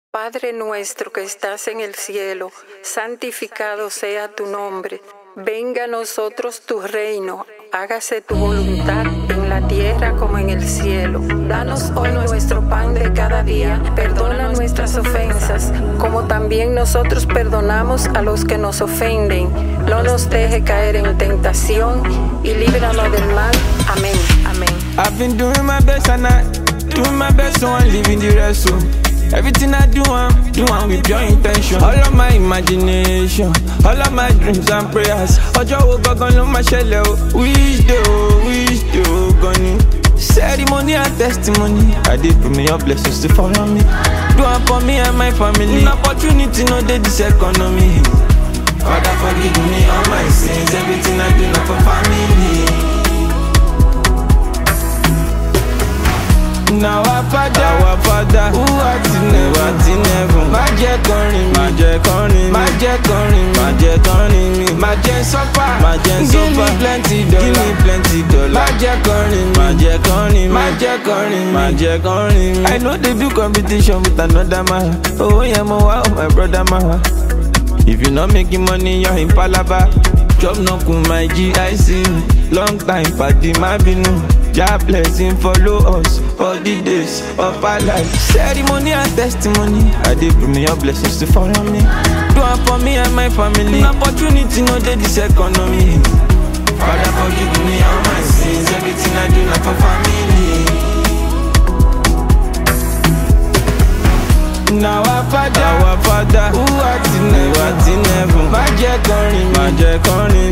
Padre nuestro que estás en el cielo, santificado sea tu nombre. Venga a nosotros tu reino, hágase tu voluntad en la tierra como en el cielo. Danos hoy nuestro pan de cada día, perdona nuestras ofensas, como también nosotros perdonamos a los que nos ofenden. No nos deje caer en tentación y líbranos del mal. Amén. Amén. I've been doing my best and doing my best, so I'm living the rest. So everything I do, I'm with pure intention. All of my imagination, all of my dreams and prayers. Ojo wo gangan ló máa ṣẹlẹ̀ o. Wish do gani. Ceremony and testimony. I did pray may your blessings to follow me. Do it for me and my family. An opportunity no dey this economy. Father forgive me all my sins. Everything I do not for family. Now our Father, who art in heaven, má jẹ́ kọrin mi, má jẹ́ kọrin mi, má jẹ́ suffer, give me plenty dollar, má jẹ́ kọrin mi. I know they do competition with another man. Oh yeah, my brother man. If you not making money, you're in Palaba. Job no kun my GIC. Long time party my binu. Jah blessing follow us all the days of our life. Ceremony and testimony. I did pray may your blessings to follow me. Do it for me and my family. An opportunity no dey this economy. Father forgive me all my sins. Everything I do not for family. Now our Father, who art in heaven, má jẹ́ kọrin mi,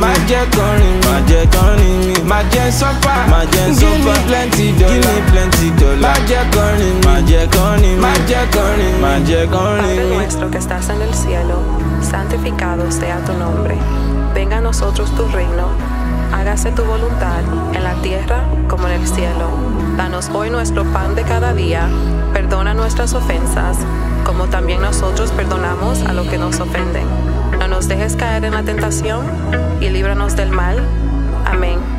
má jẹ́ suffer, give me plenty dollar, má jẹ́ kọrin Padre mi. nuestro que estás en el cielo, santificado sea tu nombre. Venga a nosotros tu reino, hágase tu voluntad en la tierra como en el cielo. Danos hoy nuestro pan de cada día, perdona nuestras ofensas, como también nosotros perdonamos a los que nos ofenden. No nos dejes caer en la tentación y líbranos del mal. Amén.